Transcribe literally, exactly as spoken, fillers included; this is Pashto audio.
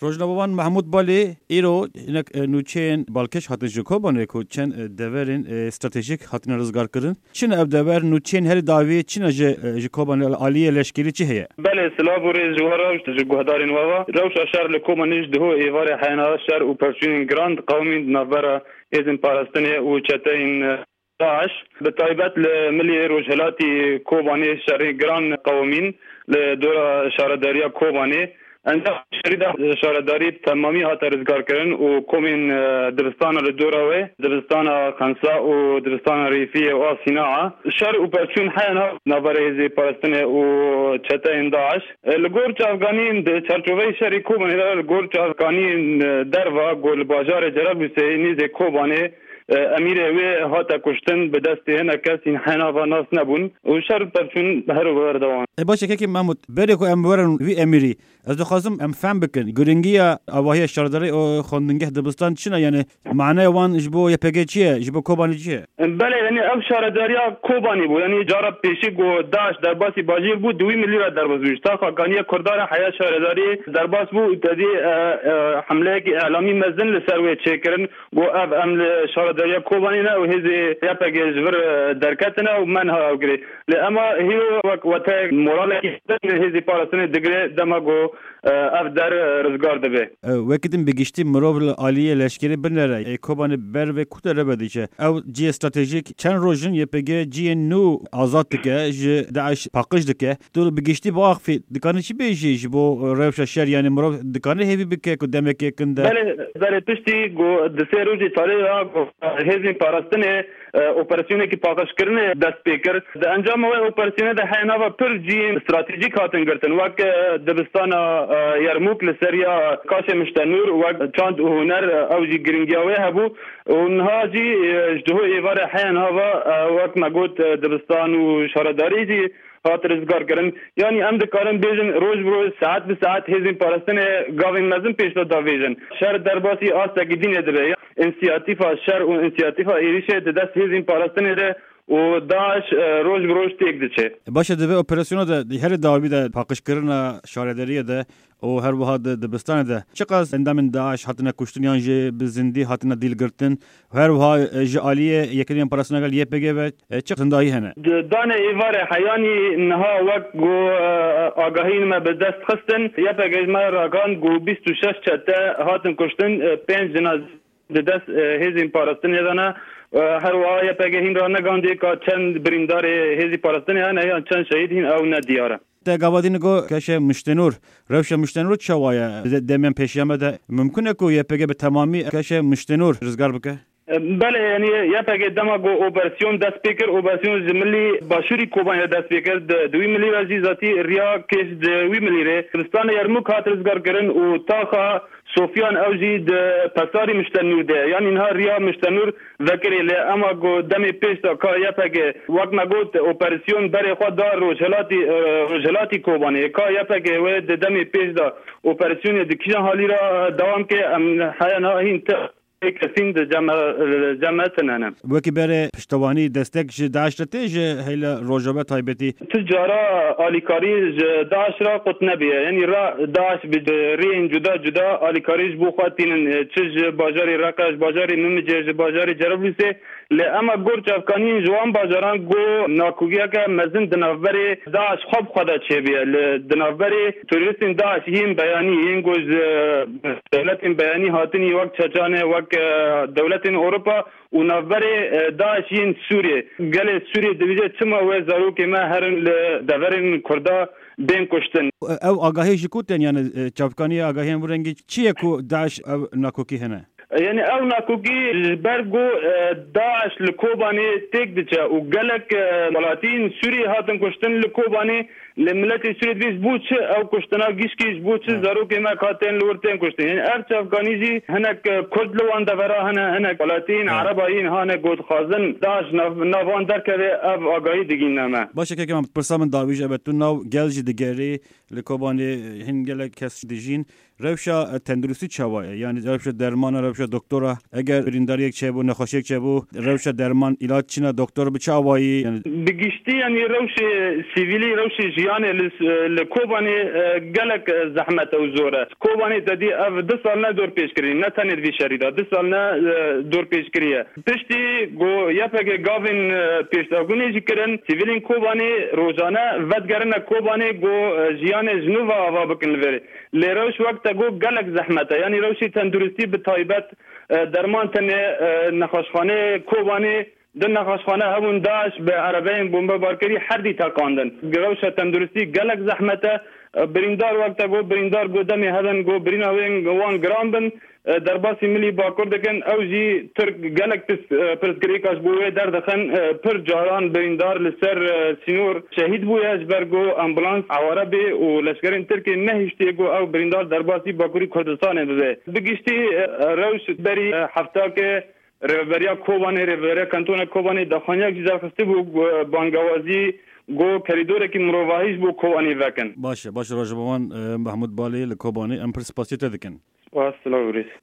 روزنامه‌وان محمود بالی ایرو اینک نوچین بالکش هات جکوبانه کو چن دورین استراتژیک هاتن رزگار کردن چین اب دور نوچین هر داوی چین ج جکوبانه عالیه لشکری چی هه بله سلام ورز جوهرا جوهدارین ووا روش شهر لکومانیش ده ایوار حینا شهر و پرچین گراند قومی نوبرا ازن پاراستنه و چتین داعش به تایبت لملی روجهلاتی کوبانی شهر گران قومین لدور شهرداری کوبانی انجام شريدة شارداري تمامي هات رزقار كرن وكومين دبستان الدوراوي دبستان خنساء ودبستان ريفية وصناعة شر وبرشون حينا نبريزي فلسطين وشتين داعش الجورج أفغانيين تشارجوي شري كوباني الجورج أفغانيين دروا قول باجار جرابوسي نيزي كوباني امیر وی هاتا کشتن به دست هنا کسی حنا و ناس نبون و شر برشون هر وردوان باشه که محمود بری کو ام ورن وی امیری از خواستم ام فهم بکن گرینگیا اواهی شارداری او خوندنگه دبستان چنه یعنی معنی وان جبو یپگی چیه جبو کوبانی چیه بله یعنی اب شارداری کوبانی بود یعنی جارب پیشی گو داش در باسی باجیر بود دو میلیون در بازوش تا خاگانی کردار حیا شارداری در باس بود تدی حمله اعلامی مزن لسروی چکرن گو اب ام شارداری کوبانی نه و هزی یپگی جبر درکتنا و منها اوگری لما هیو وقت مورالی هزی پارسن دگره دماغو اف در رزگار دبه وقتیم بگیشتی مروبل عالیه لشکری بنره کوبانی بر و کتره بدیچه او جی استراتژیک چند روزن یپگی جی نو آزاد دکه ج داعش پاکش دکه تو بگیشتی با اخفی دکانه چی بیشی بو روش شهر یعنی مرو دکانه هیوی بکه کدام که کنده بله بله پشتی گو دسه روزی تاریخ هزین پاراستنه اپراسیونی که پاکش کردن دست پیکر د انجام و اپراسیون ده حینا و پر جی استراتژیک هاتن گرتن وقت دبستان یرموک لسریا کاش مشتنور و چند هنر او جی گرینگیاوی هبو اونها جی جدو ایوار حینا و وقت مگوت دبستان و شارداری جی هات رزگار کردن یعنی ام دکارن بیجن روز بروز ساعت به ساعت هزین پارستن گاوین مزن پیش داد ویژن شهر درباسی آستگی دین دبه انسیاتیفا شهر و انسیاتیفا ایریشه دست هزین پارستن ده و داعش روز بروز تیک دچه باشه دبه اپراسیون ده هر داوی ده پاکش کردن شارداری ده و هر وها دبستان ده چقدر اندام داعش هاتنا کشتن یان جه بزندی هاتنا دیل گرتن هر وها جالیه یکریم پرسنگال یه پگه و چقدر دایی هنه دانه ایوار حیانی نها وقت گو آگاهین ما به دست خستن یه پگه ما راگان گو بیست و شش چته هاتن کشتن پنج جناز دست هزین پارستن یدانه هر وها یه پگه هین را نگانده که چند بریندار هزی پارستن هنه یا چند شهید هین او ندیاره تا گوادین گو کشه مشتنور روش مشتنور چوایا دمن پیشیامه ده ممکنه کو یه پگه به تمامی کشه مشتنور رزگار بکه بله یعنی یا پگه دماغو اپراسیون دست پیکر اپراسیون زملی باشوری کوبان دست پیکر دوی ملی وزی ذاتی ریا کش دوی ملی ره دبستان یرموک هات رزگار کرن و تاخا سوفیان اوجی د پساری مشتنور ده یعنی اینها ریا مشتنور ذکری لی اما گو دمی پیش دا که یا پگه وقت مگوت اپراسیون بری خود دار روجهلاتی روجهلاتی کوبانه که یا پگه و دمی پیش دا اپراسیون دکیشن حالی را دوام که حیانا هین تا کسین د جمع جمعتن انا وکی بره پشتوانی دستک ج داعش تج هیلا روجبه تایبتی تجارا آلیکاری ج داعش را قط نبیه یعنی را داعش بدرین جدا جدا آلیکاریش بو خاطین چج بازاری رقاش بازاری نمیجه بازاری جربلیسه ل اما گورچ افغانی جوان بازاران گو ناکوگیا که مزن دنابری داعش خوب خدا چه بیه ل دنابری توریستین داعش هیم بیانی این گوز دولت بیانی هاتنی وقت چچانه وقت دولت اروپا و نوبر داعشین سوریه گل سوریه دویجه چما و زارو که ما هرن دورن کردا بین کشتن او آگاهی جکوتن یعنی چافکانی آگاهی ورنگی چیه کو داعش او ناکوکی هنه یعنی او ناکوکی برگو داعش لکوبانی تک دچه و گلک ملاتین سوریه هاتن کشتن لکوبانی لملت سوریه بیس بوچ او کشتنا گیشکیش بوچ زارو که ما کاتن لورتن کشتن یعنی ارچ افغانی جی هنک کرد لوان دورا هنه هنک ملاتین عربایین هنه گود خازن داعش نوان درکه او آگاهی دیگین نمه باشه که من پرسامن داویج ابتون نو گلج دیگری لکوبانی هنگل کس دیجین روشا تندرستی چوایه یعنی روشا درمان روشا دکترا اگر برینداری یک چه بو نخوشی یک چه بو روشا درمان علاج چینا دکتر به چوایی یعنی بگیشتی یعنی روش سیویلی روش جیان لکوبانی گلک زحمت و زوره کوبانی تدی اف دو سال نه دور پیش کردی نه تنید وی شریدا دو سال نه دور پیش کردیه پشتی گو یپک گاوین پیشتاگونی جکرن سیویلین کوبانی روزانه ودگرن کوبانی گو جیان جنوب آوا بکن وری لیروش وقت گو گلک زحمته یعنی روشی تندرستی به تایبت درمان تنه نخاشخانه کوبانی در نخاشخانه همون داعش به عربین بمب بارکری هر دی تاکاندن گروش تندرستی گلک زحمته بریندار وقت گو بریندار گو دمی هدن گو برین اوین گوان گرام بن در باسی ملی باکر دکن او جی ترک گلک پرسگری کاش بوی در دخن پر جاران بریندار لسر سینور شهید بوی از برگو امبولانس عواره بی و لشکرین ترکی نهشتی گو او بریندار در باسی باکوری کردستان بزه بگیشتی روش بری هفته که ریوریا کوبانی ریوریا کانتون کوبانی دخانیا جزا خسته بو بانگوازی گو کریدور کی مروواهیش بو کوبانی وکن باشه باشه راجبوان محمود بالی لکوبانی ام پرسپاسیته دکن واصل